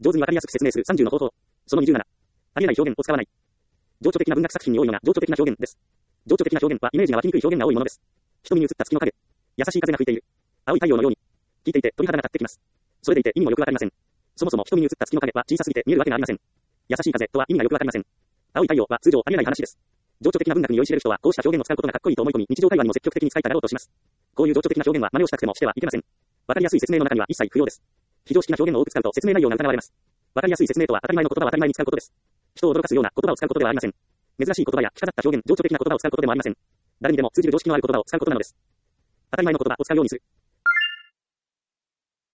上手にわかりやすく説明する30の方法。その27。ありえない表現を使わない。情緒的な文学作品に多いのが情緒的な表現です。情緒的な表現はイメージが湧きにくい表現が多いものです。瞳に映った月の影。優しい風が吹いている。青い太陽のように。聞いていて鳥肌が立ってきます。それでいて意味もよくわかりません。そもそも瞳に映った月の影は小さすぎて見えるわけがありません。優しい風とは意味がよくわかりません。青い太陽は通常ありえない話です。情緒的な文学に酔いしれる人はこうした表現を使うことがかっこいいと思い込み日常会話にも積極的に使いたがろうとします。こういう情緒的な表現は真似をしたくてもしてはいけません。わかりやすい説明の中には一切不要です。非常識な表現を多く使うと説明内容が疑われます。わかりやすい説明とは当たり前の言葉を当たり前に使うことです。人を驚かすような言葉を使うことではありません。珍しい言葉や着飾った表現、情緒的な言葉を使うことでもありません。誰にでも通じる常識のある言葉を使うことなのです。当たり前の言葉を使うようにする。